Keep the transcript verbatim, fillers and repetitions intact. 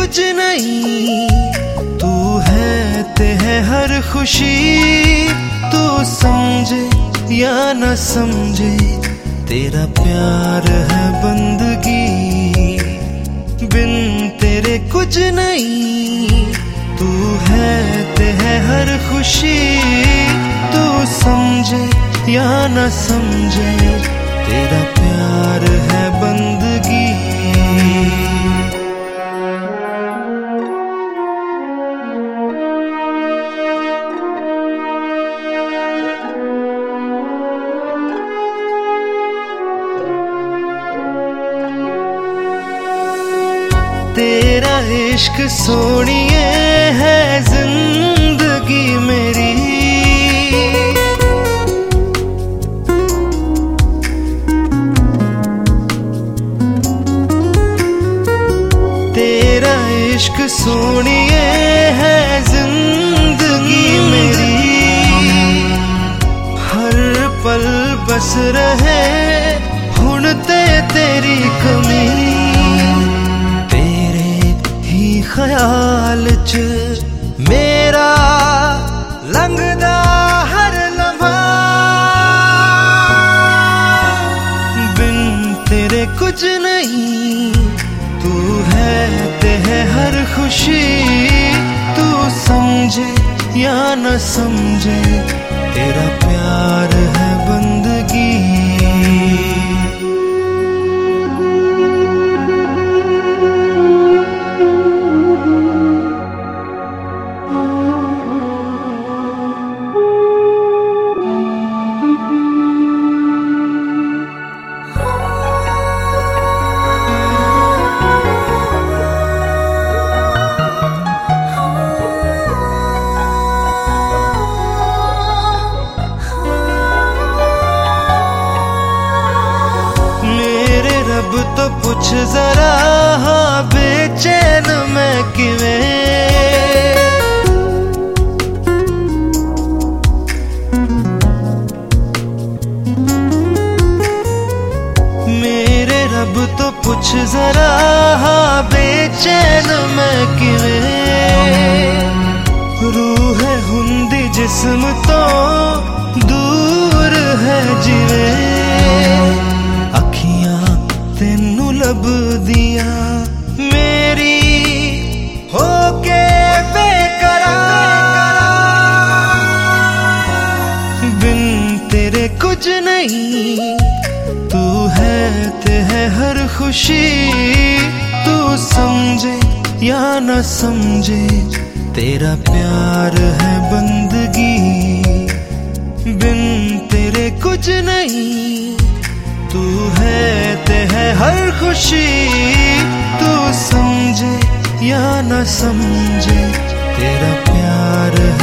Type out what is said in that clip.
कुछ नहीं, तू है ते है हर खुशी। तू समझे या न समझे, तेरा प्यार है बंदगी। बिन तेरे कुछ नहीं, तू है ते है हर खुशी। तू समझे या न समझे, तेरा प्यार है बंदगी। तेरा इश्क सोनिए है जिंदगी मेरी। तेरा इश्क सोनिए है जिंदगी मेरी। हर पल बस रहे हुण ते तेरी कमी। ख्याल च मेरा लंघदा हर लम्हा। बिन तेरे कुछ नहीं, तू है ते है हर खुशी। तू समझे या न समझे, तेरा प्यार है बंदगी। अब तो पूछ जरा, हाँ बेचैन मैं किवें। मेरे रब तो पूछ जरा, हाँ बेचैन मैं किवें। रूह है हुंदी जिस्म तो दूर है जिवें। तेनू लब दिया मेरी होके बेकरार। बिन तेरे कुछ नहीं, तू है ते है हर खुशी। तू समझे या न समझे, तेरा प्यार है बंदगी। बिन तेरे कुछ नहीं, तू है ते है हर खुशी। तू समझे या न समझे, तेरा प्यार